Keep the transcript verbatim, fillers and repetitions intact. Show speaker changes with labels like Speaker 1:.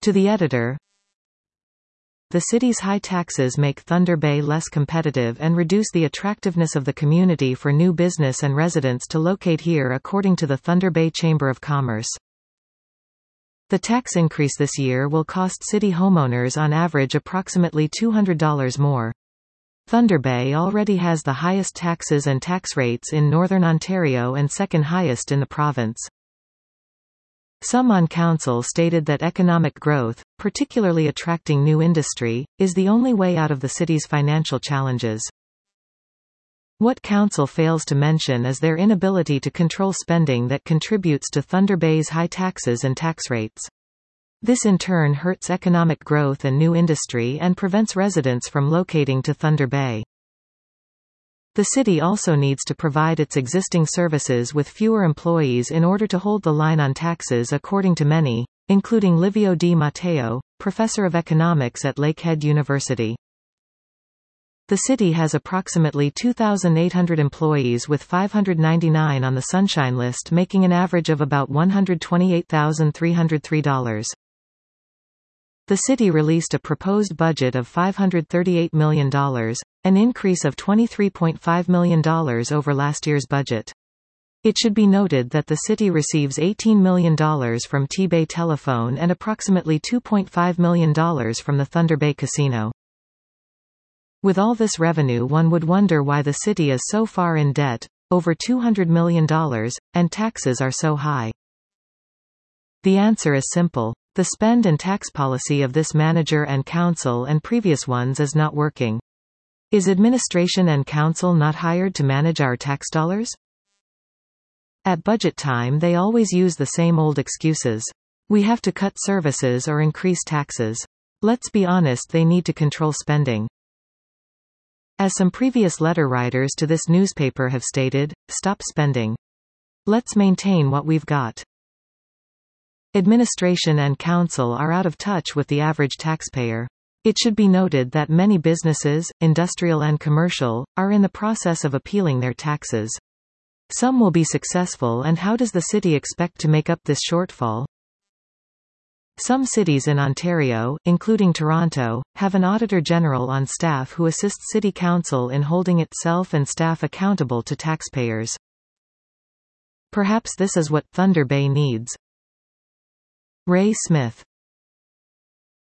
Speaker 1: To the editor, the city's high taxes make Thunder Bay less competitive and reduce the attractiveness of the community for new business and residents to locate here, according to the Thunder Bay Chamber of Commerce. The tax increase this year will cost city homeowners on average approximately two hundred dollars more. Thunder Bay already has the highest taxes and tax rates in Northern Ontario and second highest in the province. Some on council stated that economic growth, particularly attracting new industry, is the only way out of the city's financial challenges. What council fails to mention is their inability to control spending that contributes to Thunder Bay's high taxes and tax rates. This in turn hurts economic growth and new industry and prevents residents from locating to Thunder Bay. The city also needs to provide its existing services with fewer employees in order to hold the line on taxes, according to many, including Livio Di Matteo, professor of economics at Lakehead University. The city has approximately two thousand eight hundred employees, with five hundred ninety-nine on the Sunshine List, making an average of about one hundred twenty-eight thousand three hundred three dollars. The city released a proposed budget of five hundred thirty-eight million dollars, an increase of twenty-three point five million dollars over last year's budget. It should be noted that the city receives eighteen million dollars from T-Bay Telephone and approximately two point five million dollars from the Thunder Bay Casino. With all this revenue, one would wonder why the city is so far in debt, over two hundred million dollars, and taxes are so high. The answer is simple. The spend and tax policy of this manager and council and previous ones is not working. Is administration and council not hired to manage our tax dollars? At budget time they always use the same old excuses. We have to cut services or increase taxes. Let's be honest, they need to control spending. As some previous letter writers to this newspaper have stated, stop spending. Let's maintain what we've got. Administration and council are out of touch with the average taxpayer. It should be noted that many businesses, industrial and commercial, are in the process of appealing their taxes. Some will be successful, and how does the city expect to make up this shortfall? Some cities in Ontario, including Toronto, have an Auditor General on staff who assists City Council in holding itself and staff accountable to taxpayers. Perhaps this is what Thunder Bay needs. Ray Smith